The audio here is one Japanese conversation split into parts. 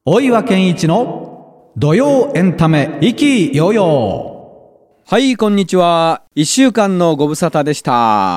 大岩健一の土曜エンタメ意気揚々。 はい、こんにちは。1週間のご無沙汰でした。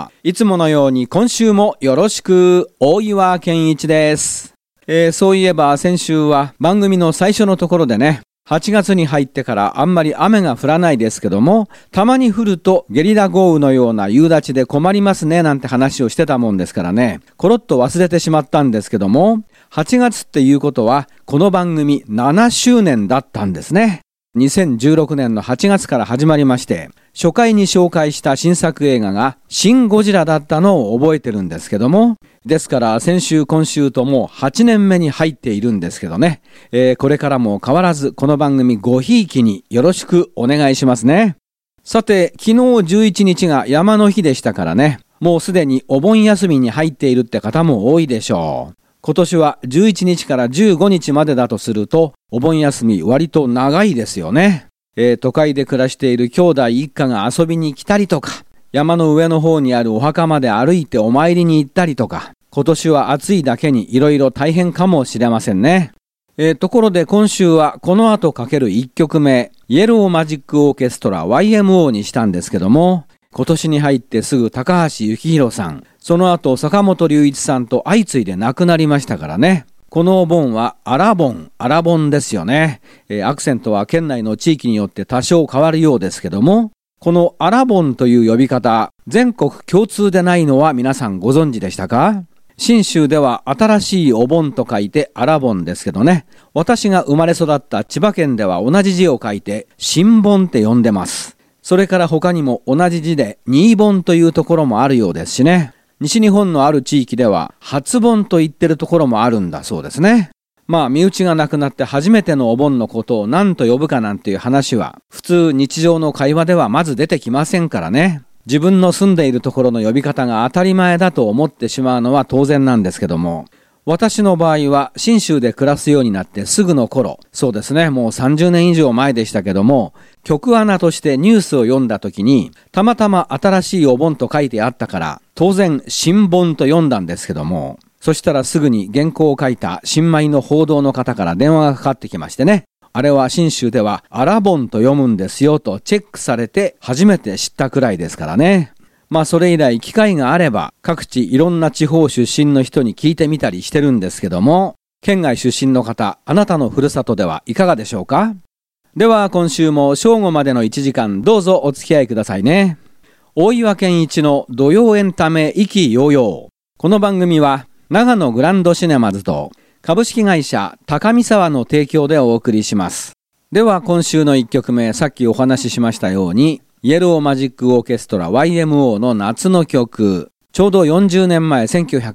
いつものように今週もよろしく。大岩健一です。そういえば先週は番組の最初のところでね、8月に入ってからあんまり雨が降らないですけども、たまに降るとゲリラ豪雨のような夕立で困りますねなんて話をしてたもんですからね、コロッと忘れてしまったんですけども、8月っていうことはこの番組7周年だったんですね。2016年の8月から始まりまして、初回に紹介した新作映画がシン・ゴジラだったのを覚えてるんですけども、ですから先週今週とも8年目に入っているんですけどね、これからも変わらずこの番組ごひいきによろしくお願いしますね。さて、昨日11日が山の日でしたからね、もうすでにお盆休みに入っているって方も多いでしょう。今年は11日から15日までだとすると、お盆休み割と長いですよね。都会で暮らしている兄弟一家が遊びに来たりとか、山の上の方にあるお墓まで歩いてお参りに行ったりとか、今年は暑いだけにいろいろ大変かもしれませんね。ところで今週はこの後かける1曲目、イエローマジックオーケストラ YMO にしたんですけども、今年に入ってすぐ高橋幸宏さん、その後坂本龍一さんと相次いで亡くなりましたからね。このお盆はアラ盆ですよね。アクセントは県内の地域によって多少変わるようですけども、このアラ盆という呼び方、全国共通でないのは皆さんご存知でしたか？信州では新しいお盆と書いてアラ盆ですけどね。私が生まれ育った千葉県では同じ字を書いて新盆って呼んでます。それから他にも同じ字で新盆というところもあるようですしね。西日本のある地域では初盆と言ってるところもあるんだそうですね。まあ身内が亡くなって初めてのお盆のことを何と呼ぶかなんていう話は普通日常の会話ではまず出てきませんからね。自分の住んでいるところの呼び方が当たり前だと思ってしまうのは当然なんですけども、私の場合は信州で暮らすようになってすぐの頃、そうですね、もう30年以上前でしたけども、局アナとしてニュースを読んだ時にたまたま新しいお盆と書いてあったから当然新盆と読んだんですけども、そしたらすぐに原稿を書いた新米の報道の方から電話がかかってきましてね、あれは信州ではアラ盆と読むんですよとチェックされて初めて知ったくらいですからね。まあそれ以来機会があれば各地いろんな地方出身の人に聞いてみたりしてるんですけども、県外出身の方、あなたのふるさとではいかがでしょうか？では今週も正午までの1時間どうぞお付き合いくださいね。大岩健一の土曜エンタメ意気揚々。この番組は長野グランドシネマズと株式会社高見沢の提供でお送りします。では今週の1曲目、さっきお話ししましたようにイエローマジックオーケストラ YMO の夏の曲、ちょうど40年前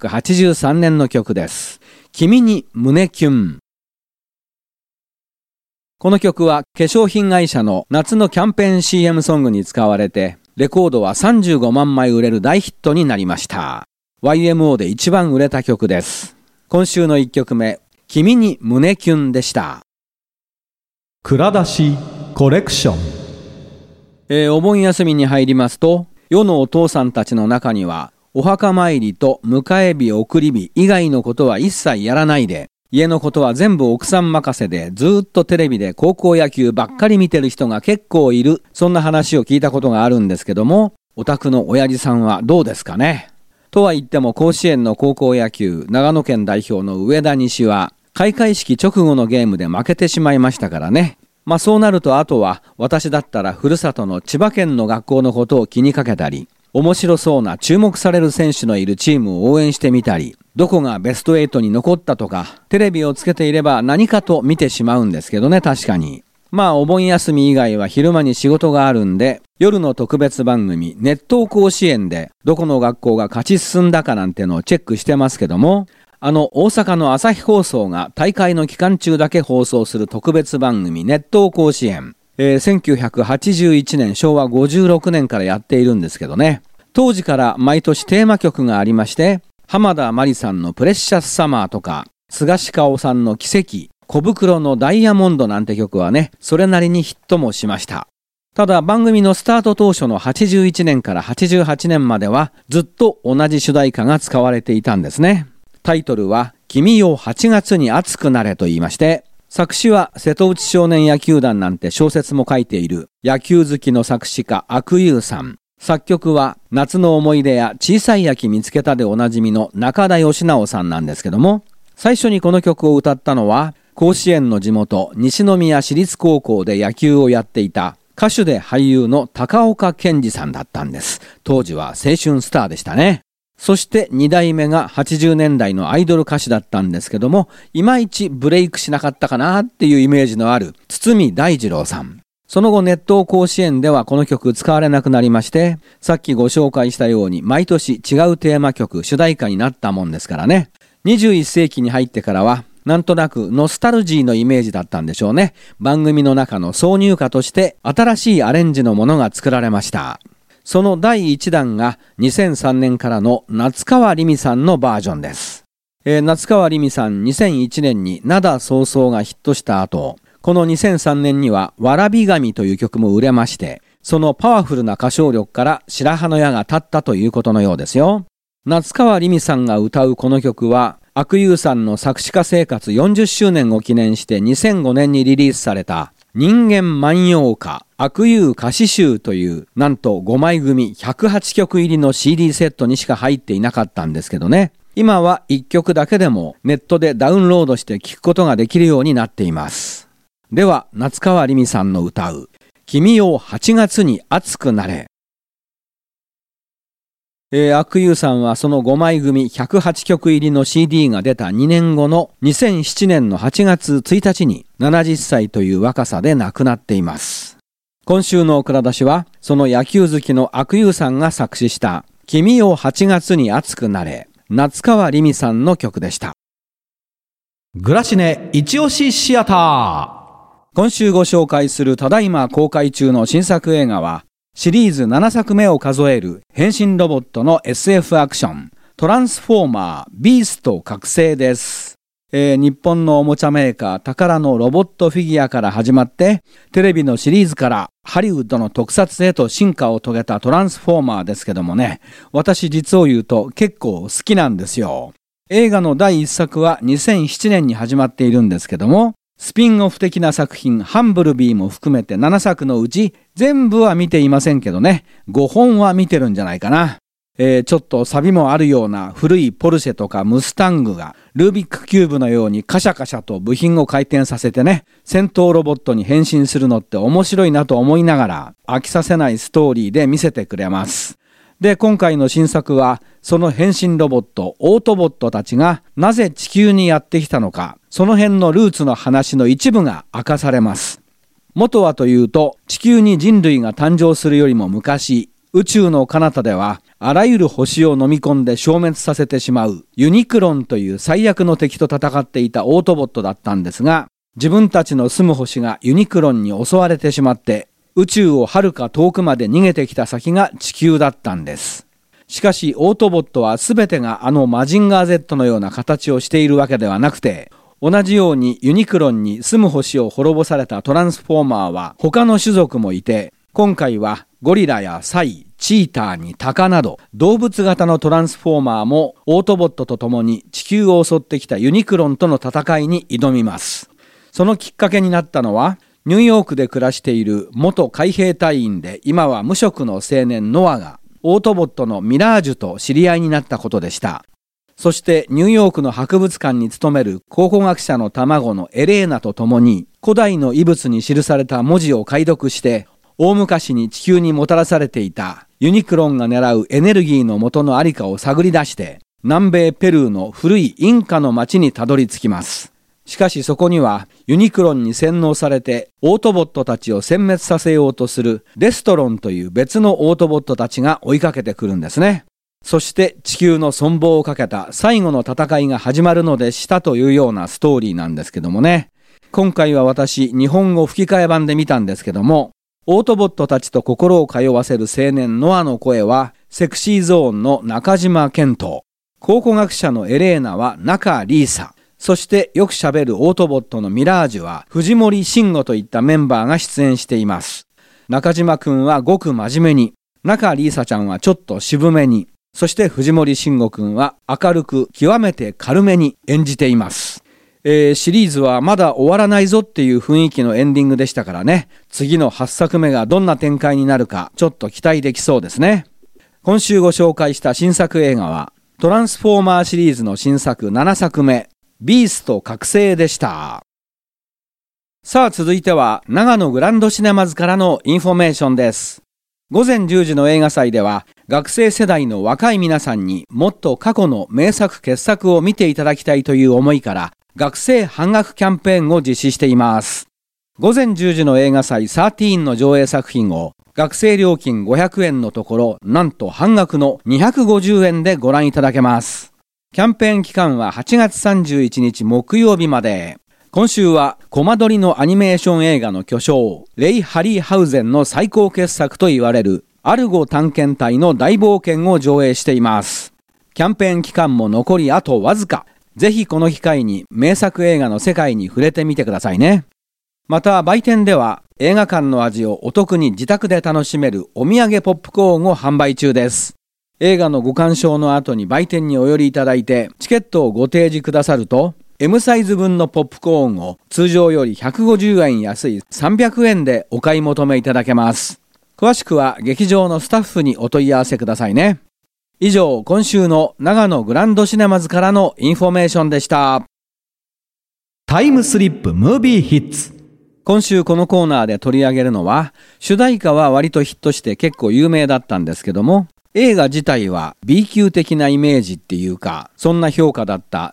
1983年の曲です。君に胸キュン。この曲は化粧品会社の夏のキャンペーン CM ソングに使われて、レコードは35万枚売れる大ヒットになりました。YMO で一番売れた曲です。今週の1曲目、君に胸キュンでした。 蔵出しコレクション。 お盆休みに入りますと、世のお父さんたちの中には、お墓参りと迎え火送り火以外のことは一切やらないで、家のことは全部奥さん任せでずっとテレビで高校野球ばっかり見てる人が結構いる、そんな話を聞いたことがあるんですけども、お宅の親父さんはどうですかね。とは言っても甲子園の高校野球、長野県代表の上田西は開会式直後のゲームで負けてしまいましたからね。まあそうなるとあとは私だったらふるさとの千葉県の学校のことを気にかけたり、面白そうな注目される選手のいるチームを応援してみたり、どこがベスト8に残ったとか、テレビをつけていれば何かと見てしまうんですけどね、確かに。まあお盆休み以外は昼間に仕事があるんで、夜の特別番組熱闘甲子園でどこの学校が勝ち進んだかなんてのをチェックしてますけども、大阪の朝日放送が大会の期間中だけ放送する特別番組熱闘甲子園、1981年昭和56年からやっているんですけどね、当時から毎年テーマ曲がありまして、浜田真理さんのプレッシャスサマーとか菅氏香さんの奇跡、小袋のダイヤモンドなんて曲はね、それなりにヒットもしました。ただ番組のスタート当初の81年から88年まではずっと同じ主題歌が使われていたんですね。タイトルは君よ8月に暑くなれと言いまして、 作詞は瀬戸内少年野球団なんて小説も書いている野球好きの作詞家阿久悠さん。作曲は夏の思い出や小さい秋見つけたでおなじみの中田義直さんなんですけども、最初にこの曲を歌ったのは甲子園の地元西宮市立高校で野球をやっていた歌手で俳優の高岡健二さんだったんです。当時は青春スターでしたね。そして2代目が80年代のアイドル歌手だったんですけども、いまいちブレイクしなかったかなっていうイメージのある堤大二郎さん。その後熱湯甲子園ではこの曲使われなくなりまして、さっきご紹介したように毎年違うテーマ曲主題歌になったもんですからね。21世紀に入ってからはなんとなくノスタルジーのイメージだったんでしょうね。番組の中の挿入歌として新しいアレンジのものが作られました。その第1弾が2003年からの夏川りみさんのバージョンです。夏川りみさん2001年に灘そうそうがヒットした後、この2003年にはわらび神という曲も売れまして、そのパワフルな歌唱力から白羽の矢が立ったということのようですよ。夏川りみさんが歌うこの曲は、阿久悠さんの作詞家生活40周年を記念して2005年にリリースされた人間万葉歌阿久悠歌詞集というなんと5枚組108曲入りの CD セットにしか入っていなかったんですけどね。今は1曲だけでもネットでダウンロードして聴くことができるようになっています。では夏川りみさんの歌う君よ8月に暑くなれ。阿久悠さんはその5枚組108曲入りの CD が出た2年後の2007年の8月1日に70歳という若さで亡くなっています。今週の蔵出しはその野球好きの阿久悠さんが作詞した君よ8月に暑くなれ、夏川りみさんの曲でした。 グラシネ一押しシアター。 今週ご紹介するただいま公開中の新作映画はシリーズ7作目を数える変身ロボットの SF アクショントランスフォーマービースト覚醒です。日本のおもちゃメーカー宝のロボットフィギュアから始まってテレビのシリーズからハリウッドの特撮へと進化を遂げたトランスフォーマーですけどもね、私実を言うと結構好きなんですよ。映画の第1作は2007年に始まっているんですけども、スピンオフ的な作品ハンブルビーも含めて7作のうち全部は見ていませんけどね、5本は見てるんじゃないかな。ちょっと錆もあるような古いポルシェとかムスタングがルービックキューブのようにカシャカシャと部品を回転させてね、戦闘ロボットに変身するのって面白いなと思いながら飽きさせないストーリーで見せてくれます。で、今回の新作はその変身ロボットオートボットたちがなぜ地球にやってきたのか、その辺のルーツの話の一部が明かされます。元はというと地球に人類が誕生するよりも昔、宇宙の彼方ではあらゆる星を飲み込んで消滅させてしまうユニクロンという最悪の敵と戦っていたオートボットだったんですが、自分たちの住む星がユニクロンに襲われてしまって宇宙をはるか遠くまで逃げてきた先が地球だったんです。しかしオートボットは全てがあのマジンガー Z のような形をしているわけではなくて、同じようにユニクロンに住む星を滅ぼされたトランスフォーマーは他の種族もいて、今回はゴリラやサイ、チーターにタカなど動物型のトランスフォーマーもオートボットと共に地球を襲ってきたユニクロンとの戦いに挑みます。そのきっかけになったのはニューヨークで暮らしている元海兵隊員で今は無職の青年ノアがオートボットのミラージュと知り合いになったことでした。そしてニューヨークの博物館に勤める考古学者の卵のエレーナと共に古代の遺物に記された文字を解読して大昔に地球にもたらされていたユニクロンが狙うエネルギーの元のありかを探り出して南米ペルーの古いインカの町にたどり着きます。しかしそこにはユニクロンに洗脳されてオートボットたちを殲滅させようとするデストロンという別のオートボットたちが追いかけてくるんですね。そして地球の存亡をかけた最後の戦いが始まるのでしたというようなストーリーなんですけどもね。今回は私日本語吹き替え版で見たんですけども、オートボットたちと心を通わせる青年ノアの声はセクシーゾーンの中島健人、考古学者のエレーナは中リーサ、そしてよくしゃべるオートボットのミラージュは藤森慎吾といったメンバーが出演しています。中島くんはごく真面目に、中リーサちゃんはちょっと渋めに、そして藤森慎吾くんは明るく極めて軽めに演じています。 シリーズはまだ終わらないぞっていう雰囲気のエンディングでしたからね、次の8作目がどんな展開になるかちょっと期待できそうですね。今週ご紹介した新作映画はトランスフォーマーシリーズの新作7作目、ビースト覚醒でした。さあ続いては長野グランドシネマズからのインフォメーションです。午前10時の映画祭では学生世代の若い皆さんにもっと過去の名作傑作を見ていただきたいという思いから学生半額キャンペーンを実施しています。午前10時の映画祭13の上映作品を学生料金500円のところ、なんと半額の250円でご覧いただけます。キャンペーン期間は8月31日木曜日まで。今週はコマ撮りのアニメーション映画の巨匠、レイ・ハリーハウゼンの最高傑作と言われるアルゴ探検隊の大冒険を上映しています。キャンペーン期間も残りあとわずか。ぜひこの機会に名作映画の世界に触れてみてくださいね。また売店では映画館の味をお得に自宅で楽しめるお土産ポップコーンを販売中です。映画のご鑑賞の後に売店にお寄りいただいてチケットをご提示くださると M サイズ分のポップコーンを通常より150円安い300円でお買い求めいただけます。詳しくは劇場のスタッフにお問い合わせくださいね。以上、今週の長野グランドシネマズからのインフォメーションでした。 タイムスリップムービーヒッツ。 今週このコーナーで取り上げるのは、主題歌は割とヒットして結構有名だったんですけども、映画自体は B 級的なイメージっていうか、そんな評価だった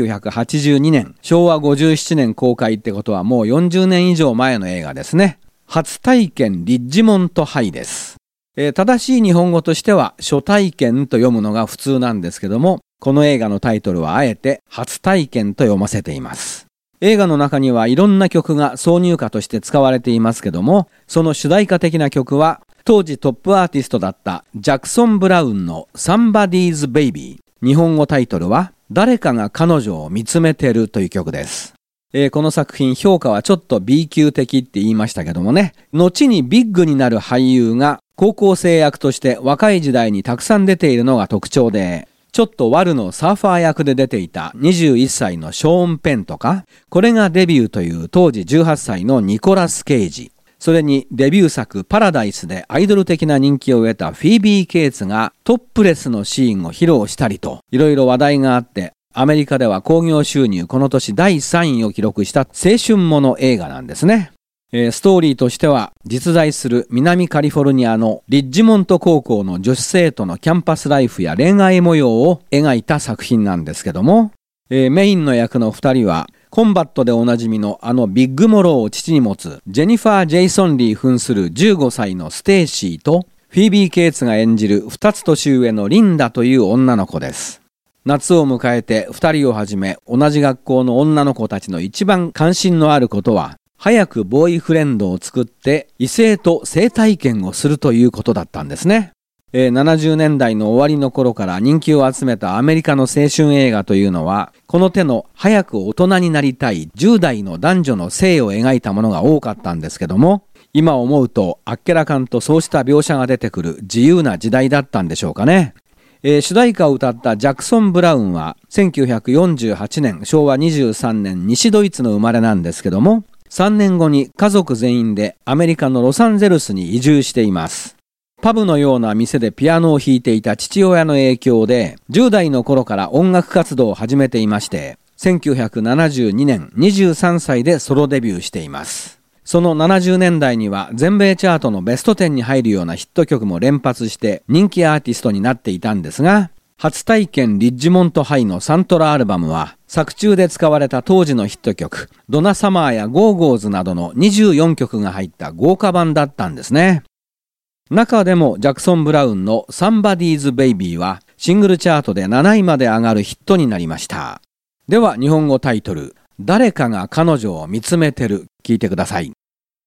1982年、昭和57年公開ってことはもう40年以上前の映画ですね。初体験リッジモントハイです。正しい日本語としては初体験と読むのが普通なんですけども、この映画のタイトルはあえて初体験と読ませています。映画の中にはいろんな曲が挿入歌として使われていますけども、その主題歌的な曲は当時トップアーティストだったジャクソン・ブラウンの Somebody's Baby。日本語タイトルは誰かが彼女を見つめてるという曲です。この作品評価はちょっと B 級的って言いましたけどもね、後にビッグになる俳優が高校生役として若い時代にたくさん出ているのが特徴で、ちょっと悪のサーファー役で出ていた21歳のショーン・ペンとか、これがデビューという当時18歳のニコラス・ケイジ、それにデビュー作パラダイスでアイドル的な人気を得たフィービー・ケイツがトップレスのシーンを披露したりと、いろいろ話題があって、アメリカでは興行収入この年第3位を記録した青春もの映画なんですね。ストーリーとしては実在する南カリフォルニアのリッジモント高校の女子生徒のキャンパスライフや恋愛模様を描いた作品なんですけども、メインの役の2人はコンバットでおなじみのビッグモローを父に持つジェニファー・ジェイソンリー扮する15歳のステイシーとフィービー・ケイツが演じる2つ年上のリンダという女の子です。夏を迎えて2人をはじめ同じ学校の女の子たちの一番関心のあることは早くボーイフレンドを作って異性と性体験をするということだったんですね。70年代の終わりの頃から人気を集めたアメリカの青春映画というのはこの手の早く大人になりたい10代の男女の性を描いたものが多かったんですけども、今思うとあっけらかんとそうした描写が出てくる自由な時代だったんでしょうかね。主題歌を歌ったジャクソン・ブラウンは1948年昭和23年西ドイツの生まれなんですけども、3年後に家族全員でアメリカのロサンゼルスに移住しています。パブのような店でピアノを弾いていた父親の影響で10代の頃から音楽活動を始めていまして、1972年23歳でソロデビューしています。その70年代には全米チャートのベスト10に入るようなヒット曲も連発して人気アーティストになっていたんですが、初体験リッジモントハイのサントラアルバムは作中で使われた当時のヒット曲ドナサマーやゴーゴーズなどの24曲が入った豪華版だったんですね。中でもジャクソン・ブラウンの Somebody's Baby はシングルチャートで7位まで上がるヒットになりました。では日本語タイトル、誰かが彼女を見つめてる、聞いてください。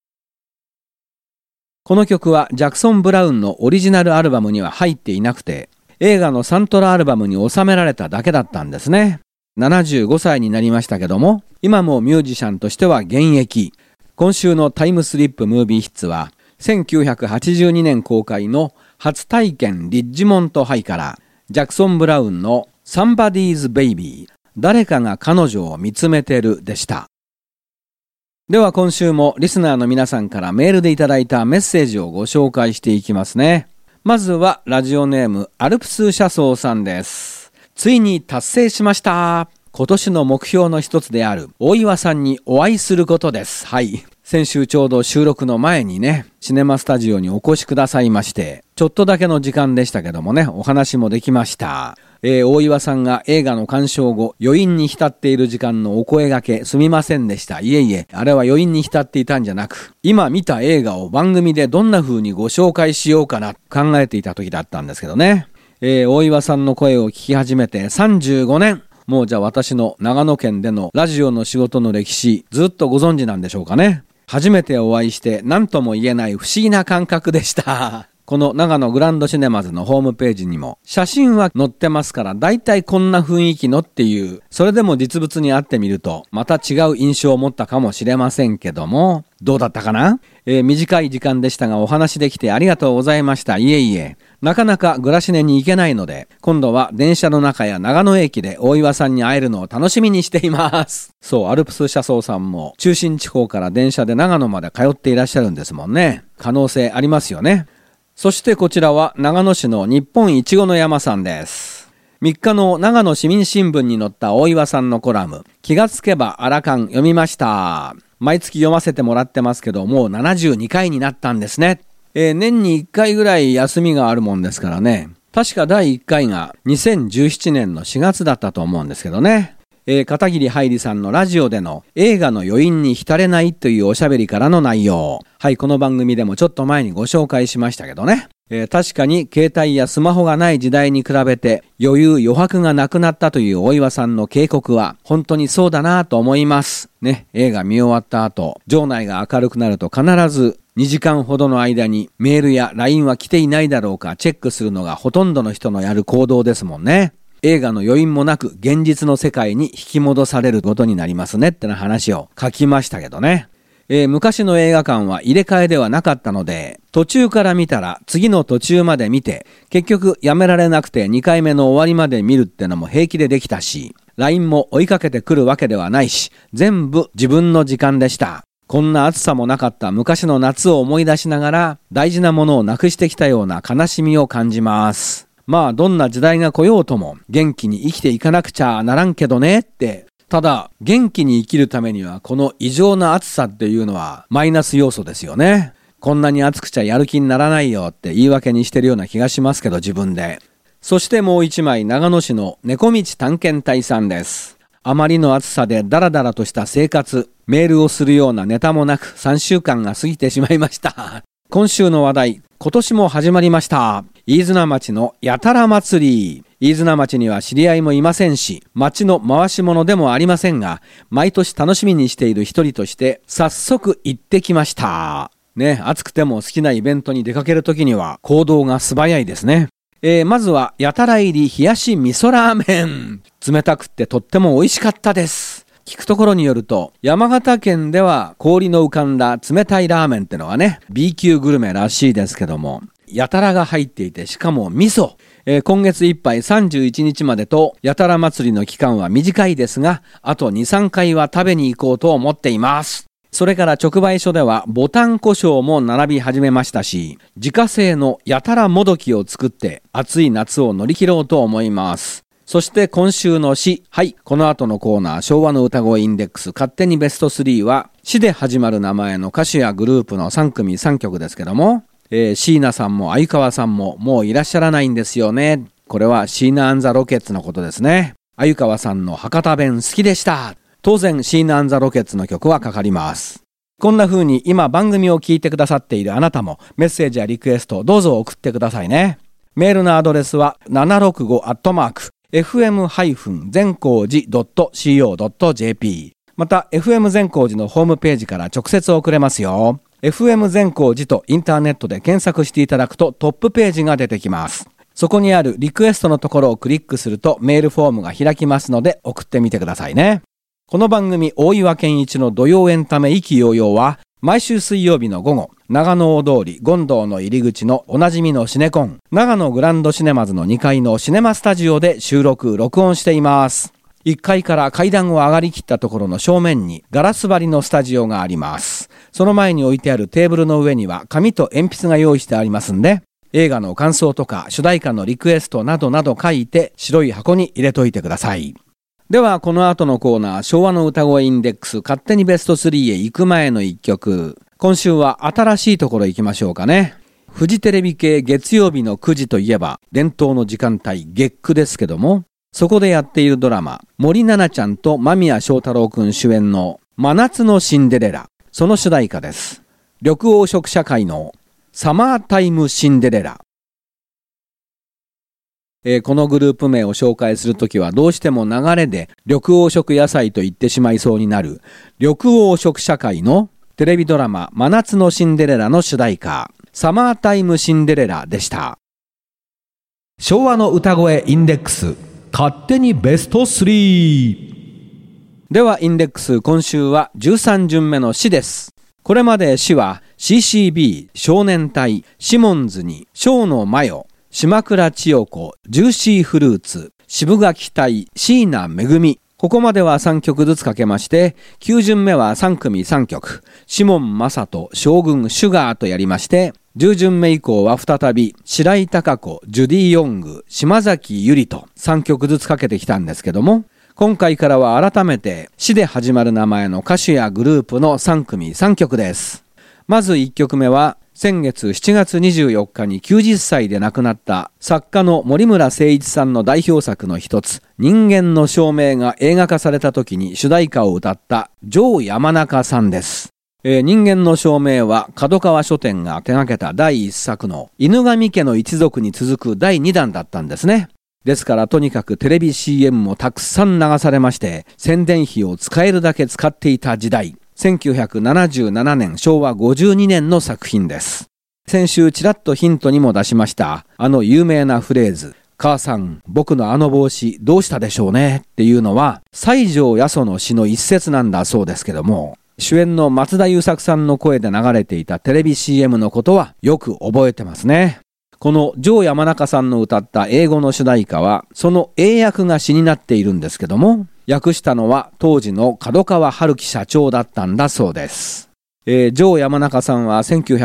この曲はジャクソン・ブラウンのオリジナルアルバムには入っていなくて、映画のサントラアルバムに収められただけだったんですね。75歳になりましたけども、今もミュージシャンとしては現役。今週のタイムスリップムービーヒッツは、1982年公開の初体験リッジモントハイから、ジャクソン・ブラウンの Somebody's Baby、 誰かが彼女を見つめてるでした。では今週もリスナーの皆さんからメールでいただいたメッセージをご紹介していきますね。まずはラジオネームアルプス車窓さんです。ついに達成しました。今年の目標の一つである大岩さんにお会いすることです。はい。先週ちょうど収録の前にね、シネマスタジオにお越しくださいまして、ちょっとだけの時間でしたけどもね、お話もできました。大岩さんが映画の鑑賞後、余韻に浸っている時間のお声掛けすみませんでした。いえいえ、あれは余韻に浸っていたんじゃなく、今見た映画を番組でどんな風にご紹介しようかな考えていた時だったんですけどね。大岩さんの声を聞き始めて35年。もうじゃあ私の長野県でのラジオの仕事の歴史、ずっとご存知なんでしょうかね。初めてお会いして何とも言えない不思議な感覚でした。この長野グランドシネマズのホームページにも写真は載ってますから、だいたいこんな雰囲気のっていう、それでも実物に会ってみるとまた違う印象を持ったかもしれませんけども、どうだったかな。短い時間でしたがお話できてありがとうございました。いえいえ、なかなかグラシネに行けないので、今度は電車の中や長野駅で大岩さんに会えるのを楽しみにしています。そう、アルプス車窓さんも中心地方から電車で長野まで通っていらっしゃるんですもんね。可能性ありますよね。そしてこちらは長野市の日本いちごの山さんです。3日の長野市民新聞に載った大岩さんのコラム、気がつけばアラカン読みました。毎月読ませてもらってますけど、もう72回になったんですね。年に1回ぐらい休みがあるもんですからね。確か第1回が2017年の4月だったと思うんですけどね。片桐はいりさんのラジオでの映画の余韻に浸れないというおしゃべりからの内容。はい、この番組でもちょっと前にご紹介しましたけどね。確かに携帯やスマホがない時代に比べて余白がなくなったという大岩さんの警告は本当にそうだなと思いますね。映画見終わった後、場内が明るくなると必ず2時間ほどの間にメールや LINE は来ていないだろうかチェックするのがほとんどの人のやる行動ですもんね。映画の余韻もなく現実の世界に引き戻されることになりますねってな話を書きましたけどね。昔の映画館は入れ替えではなかったので、途中から見たら次の途中まで見て、結局やめられなくて2回目の終わりまで見るってのも平気でできたし、LINE も追いかけてくるわけではないし、全部自分の時間でした。こんな暑さもなかった昔の夏を思い出しながら、大事なものをなくしてきたような悲しみを感じます。まあどんな時代が来ようとも元気に生きていかなくちゃならんけどねって。ただ元気に生きるためにはこの異常な暑さっていうのはマイナス要素ですよね。こんなに暑くちゃやる気にならないよって言い訳にしてるような気がしますけど自分で。そしてもう一枚、長野市の猫道探検隊さんです。あまりの暑さでダラダラとした生活、メールをするようなネタもなく3週間が過ぎてしまいました。今週の話題、今年も始まりました。飯綱町のやたら祭り。飯綱町には知り合いもいませんし、町の回し物でもありませんが、毎年楽しみにしている一人として早速行ってきました。ね、暑くても好きなイベントに出かけるときには行動が素早いですね。まずはやたら入り冷やし味噌ラーメン。冷たくってとっても美味しかったです。聞くところによると、山形県では氷の浮かんだ冷たいラーメンってのがね、B 級グルメらしいですけども、やたらが入っていて、しかも味噌。今月いっぱい31日までと、やたら祭りの期間は短いですが、あと 2,3 回は食べに行こうと思っています。それから直売所ではボタン胡椒も並び始めましたし、自家製のやたらもどきを作って暑い夏を乗り切ろうと思います。そして今週の詩、はい、この後のコーナー、昭和の歌声インデックス勝手にベスト3は、詩で始まる名前の歌手やグループの3組3曲ですけども、椎名さんも鮎川さんももういらっしゃらないんですよね。これはシーナ&ザ・ロケッツのことですね。鮎川さんの博多弁好きでした。当然シーナ&ザ・ロケッツの曲はかかります。こんな風に今番組を聞いてくださっているあなたもメッセージやリクエストをどうぞ送ってくださいね。メールのアドレスは 765@fm- 善光寺 .co.jp、 また FM 善光寺のホームページから直接送れますよ。FM 善光寺とインターネットで検索していただくとトップページが出てきます。そこにあるリクエストのところをクリックするとメールフォームが開きますので送ってみてくださいね。この番組大岩健一の土曜エンタメ意気揚々は毎週水曜日の午後、長野大通り権堂の入り口のおなじみのシネコン長野グランドシネマズの2階のシネマスタジオで収録録音しています。 1階から階段を上がりきったところの正面にガラス張りのスタジオがあります。その前に置いてあるテーブルの上には紙と鉛筆が用意してありますんで、映画の感想とか主題歌のリクエストなどなど書いて白い箱に入れといてください。ではこの後のコーナー、昭和の歌声インデックス勝手にベスト3へ行く前の1曲。今週は新しいところ行きましょうかね。フジテレビ系月曜日の9時といえば伝統の時間帯月9ですけども、そこでやっているドラマ、森七菜ちゃんと間宮祥太朗くん主演の真夏のシンデレラ、その主題歌です。緑黄色社会のサマータイムシンデレラ。このグループ名を紹介するときはどうしても流れで緑黄色野菜と言ってしまいそうになる緑黄色社会のテレビドラマ真夏のシンデレラの主題歌、サマータイムシンデレラでした。 昭和の歌声インデックス勝手にベスト3。 ではインデックス、今週は13巡目の詩です。これまで詩は CCB、少年隊、シモンズに、小野真世、島倉千代子、ジューシーフルーツ、渋垣隊、椎名恵。ここまでは3曲ずつかけまして、9巡目は3組3曲、シモン正人、将軍シュガーとやりまして、10巡目以降は再び白井貴子、ジュディ・ヨング、島崎ゆりと3曲ずつかけてきたんですけども、今回からは改めて詩で始まる名前の歌手やグループの3組3曲です。まず1曲目は先月7月24日に90歳で亡くなった作家の森村誠一さんの代表作の一つ、人間の証明が映画化された時に主題歌を歌った城山中さんです。人間の証明は角川書店が手掛けた第1作の犬神家の一族に続く第2弾だったんですね。ですからとにかくテレビ CM もたくさん流されまして、宣伝費を使えるだけ使っていた時代、1977年昭和52年の作品です。先週ちらっとヒントにも出しましたあの有名なフレーズ、母さん僕のあの帽子どうしたでしょうねっていうのは西条八十の詩の一節なんだそうですけども、主演の松田優作さんの声で流れていたテレビ CM のことはよく覚えてますね。この城山中さんの歌った英語の主題歌はその英訳が詩になっているんですけども、訳したのは当時の角川春樹社長だったんだそうです。城山中さんは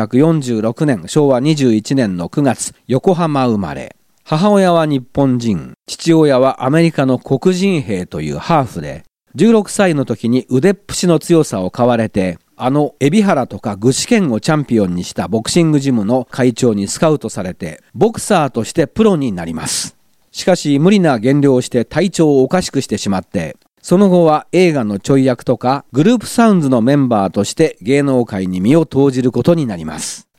1946年昭和21年の9月横浜生まれ、母親は日本人、父親はアメリカの黒人兵というハーフで、16歳の時に腕っぷしの強さを買われて、海老原とか具志堅をチャンピオンにしたボクシングジムの会長にスカウトされて、ボクサーとしてプロになります。しかし無理な減量をして体調をおかしくしてしまって、その後は映画のちょい役とかグループサウンズのメンバーとして芸能界に身を投じることになります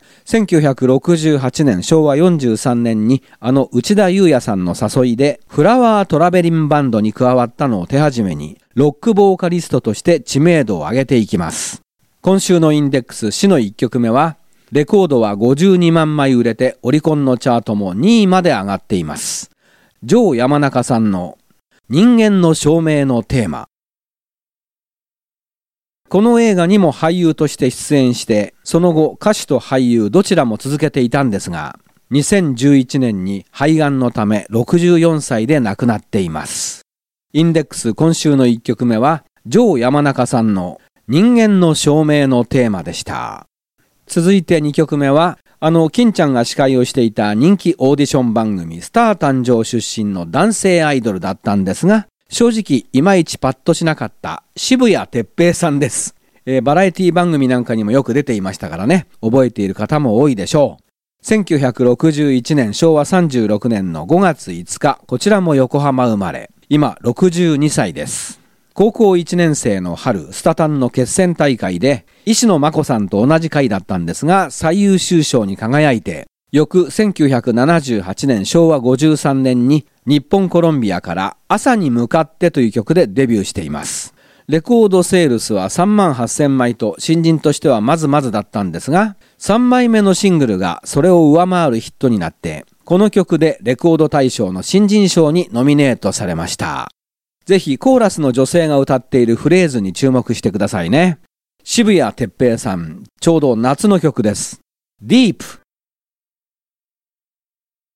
。1968年昭和43年に内田裕也さんの誘いでフラワートラベリンバンドに加わったのを手始めにロックボーカリストとして知名度を上げていきます。今週のインデックス詩の1曲目はレコードは52万枚売れてオリコンのチャートも2位まで上がっています。城山中さんの人間の証明のテーマ。この映画にも俳優として出演して、その後歌手と俳優どちらも続けていたんですが、2011年に肺がんのため64歳で亡くなっています。インデックス今週の1曲目は、城山中さんの人間の証明のテーマでした。続いて2曲目は、金ちゃんが司会をしていた人気オーディション番組スター誕生出身の男性アイドルだったんですが、正直いまいちパッとしなかった渋谷哲平さんです。バラエティ番組なんかにもよく出ていましたからね、覚えている方も多いでしょう。1961年昭和36年の5月5日、こちらも横浜生まれ、今62歳です。高校1年生の春、スタタンの決選大会で石野真子さんと同じ回だったんですが、最優秀賞に輝いて、翌1978年昭和53年に日本コロンビアから朝に向かってという曲でデビューしています。レコードセールスは3万8000枚と新人としてはまずまずだったんですが、3枚目のシングルがそれを上回るヒットになって、この曲でレコード大賞の新人賞にノミネートされました。ぜひコーラスの女性が歌っているフレーズに注目してくださいね。渋谷哲平さん、ちょうど夏の曲です。ディープ。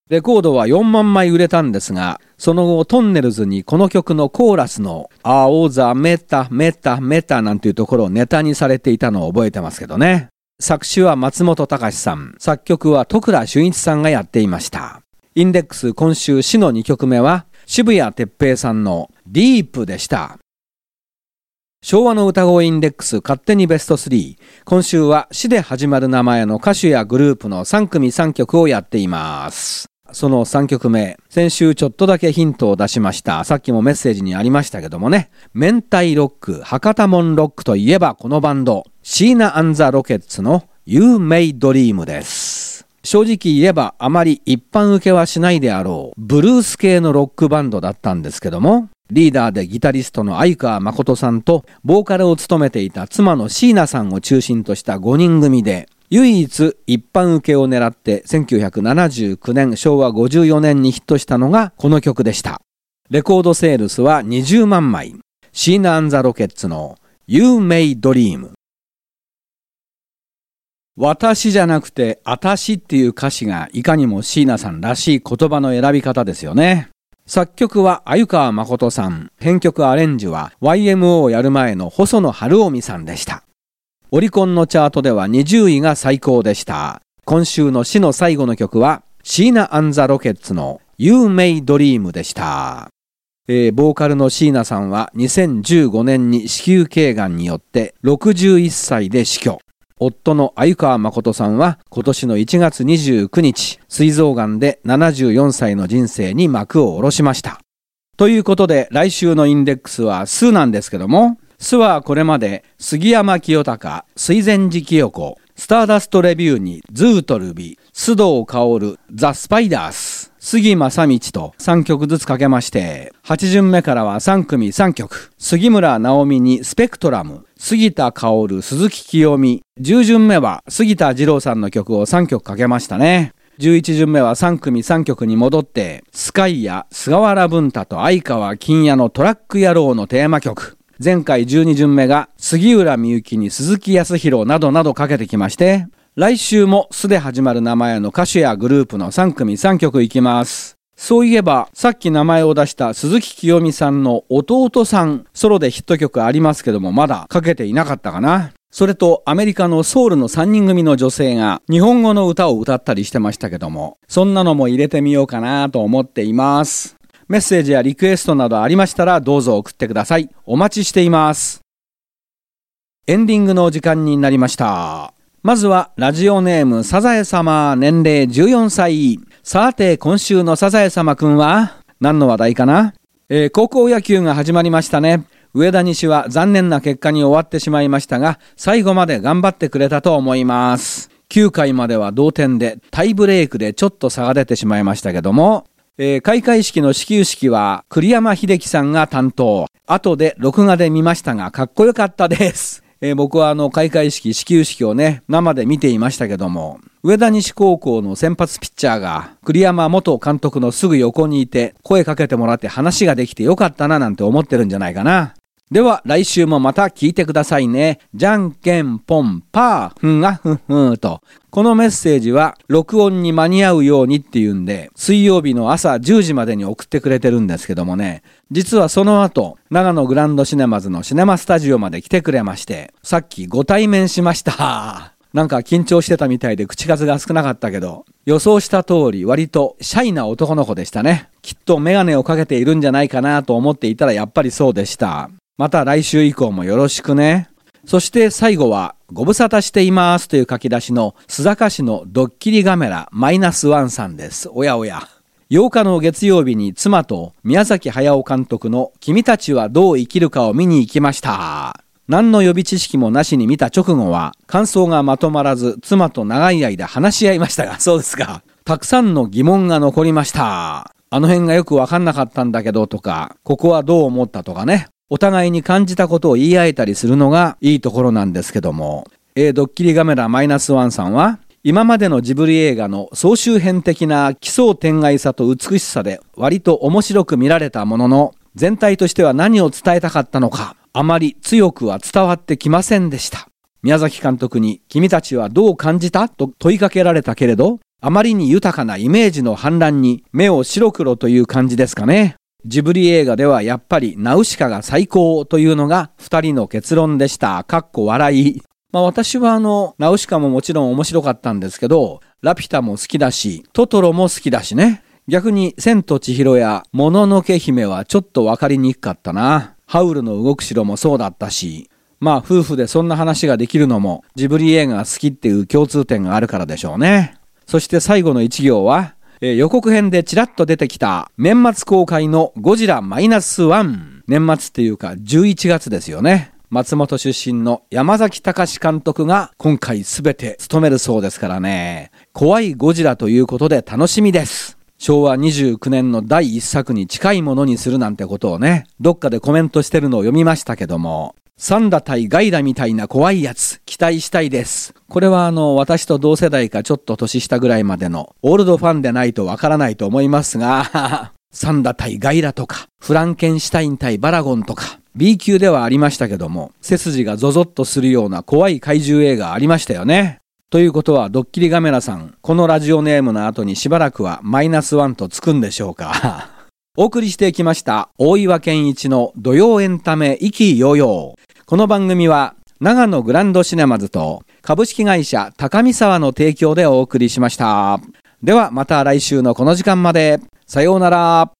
レコードは4万枚売れたんですが、その後トンネルズにこの曲のコーラスの青ざメタメタメタなんていうところをネタにされていたのを覚えてますけどね。作詞は松本隆さん、作曲は戸倉俊一さんがやっていました。インデックス今週詩の2曲目は渋谷哲平さんのディープでした。昭和の歌声インデックス勝手にベスト3。今週は詩で始まる名前の歌手やグループの3組3曲をやっています。その3曲目、先週ちょっとだけヒントを出しました。さっきもメッセージにありましたけどもね。明太ロック、博多門ロックといえばこのバンド、シーナ&ザ・ロケッツの You May Dream です。正直言えばあまり一般受けはしないであろうブルース系のロックバンドだったんですけども、リーダーでギタリストの相川誠さんとボーカルを務めていた妻の椎名さんを中心とした5人組で、唯一一般受けを狙って1979年昭和54年にヒットしたのがこの曲でした。レコードセールスは20万枚。シーナ&ザ・ロケッツの You May Dream。私じゃなくてあたしっていう歌詞がいかにも椎名さんらしい言葉の選び方ですよね。作曲は鮎川誠さん、編曲アレンジは YMO をやる前の細野晴臣さんでした。オリコンのチャートでは20位が最高でした。今週の詩の最後の曲はシーナ&ザ・ロケッツの You May Dream でした。ボーカルの椎名さんは2015年に子宮頸がんによって61歳で死去。夫の鮎川誠さんは今年の1月29日、膵臓がんで74歳の人生に幕を下ろしました。ということで来週のインデックスはスなんですけども、スはこれまで杉山清隆、水前寺清子、スターダストレビューにズートルビ、須藤薫、ザ・スパイダース、杉正道と3曲ずつかけまして、8巡目からは3組3曲、杉村直美にスペクトラム、杉田薫、鈴木清美、10巡目は杉田二郎さんの曲を3曲かけましたね。11巡目は3組3曲に戻って、スカイや菅原文太と相川金也のトラック野郎のテーマ曲、前回12巡目が杉浦みゆきに鈴木康弘などなどかけてきまして、来週もすで始まる名前の歌手やグループの3組3曲いきます。そういえばさっき名前を出した鈴木清美さんの弟さん、ソロでヒット曲ありますけどもまだかけていなかったかな。それとアメリカのソウルの3人組の女性が日本語の歌を歌ったりしてましたけども、そんなのも入れてみようかなと思っています。メッセージやリクエストなどありましたらどうぞ送ってください。お待ちしています。エンディングの時間になりました。まずはラジオネームサザエ様、年齢14歳。さて今週のサザエ様くんは何の話題かな。高校野球が始まりましたね。上田西は残念な結果に終わってしまいましたが、最後まで頑張ってくれたと思います。9回までは同点でタイブレークでちょっと差が出てしまいましたけども、開会式の始球式は栗山英樹さんが担当。後で録画で見ましたがかっこよかったです。僕は開会式始球式をね生で見ていましたけども、上田西高校の先発ピッチャーが栗山元監督のすぐ横にいて声かけてもらって話ができてよかったななんて思ってるんじゃないかな。では来週もまた聞いてくださいね。じゃんけんぽんパー、ふんがふんふんと。このメッセージは録音に間に合うようにっていうんで、水曜日の朝10時までに送ってくれてるんですけどもね、実はその後、長野グランドシネマズのシネマスタジオまで来てくれまして、さっきご対面しました。なんか緊張してたみたいで口数が少なかったけど、予想した通り割とシャイな男の子でしたね。きっとメガネをかけているんじゃないかなと思っていたらやっぱりそうでした。また来週以降もよろしくね。そして最後はご無沙汰していますという書き出しの須坂市のドッキリガメラ-1さんです。おやおや。8日の月曜日に妻と宮崎駿監督の君たちはどう生きるかを見に行きました。何の予備知識もなしに見た直後は感想がまとまらず妻と長い間話し合いましたが、そうですか。たくさんの疑問が残りました。あの辺がよくわかんなかったんだけどとか、ここはどう思ったとかね。お互いに感じたことを言い合えたりするのがいいところなんですけども、ドッキリガメラ-1さんは今までのジブリ映画の総集編的な奇想天外さと美しさで割と面白く見られたものの、全体としては何を伝えたかったのかあまり強くは伝わってきませんでした。宮崎監督に君たちはどう感じたと問いかけられたけれど、 あまりに豊かなイメージの反乱に目を白黒という感じですかね。ジブリ映画ではやっぱりナウシカが最高というのが2人の結論でした。かっこ笑い。私はナウシカももちろん面白かったんですけど、ラピュタも好きだし、トトロも好きだしね。逆に千と千尋やもののけ姫はちょっとわかりにくかったな。ハウルの動く城もそうだったし、夫婦でそんな話ができるのもジブリ映画が好きっていう共通点があるからでしょうね。そして最後の一行は、予告編でちらっと出てきた年末公開のゴジラ-1。年末っていうか11月ですよね。松本出身の山崎隆監督が今回すべて務めるそうですからね。怖いゴジラということで楽しみです。昭和29年の第一作に近いものにするなんてことをね、どっかでコメントしてるのを読みましたけども、サンダ対ガイラみたいな怖いやつ期待したいです。これは私と同世代かちょっと年下ぐらいまでのオールドファンでないとわからないと思いますがサンダ対ガイラとかフランケンシュタイン対バラゴンとか B 級ではありましたけども、背筋がゾゾッとするような怖い怪獣映画ありましたよね。ということはドッキリガメラさん、このラジオネームの後にしばらくは-1とつくんでしょうかお送りしてきました大岩健一の土曜エンタメ意気揚々。この番組は長野グランドシネマズと株式会社高見沢の提供でお送りしました。ではまた来週のこの時間まで。さようなら。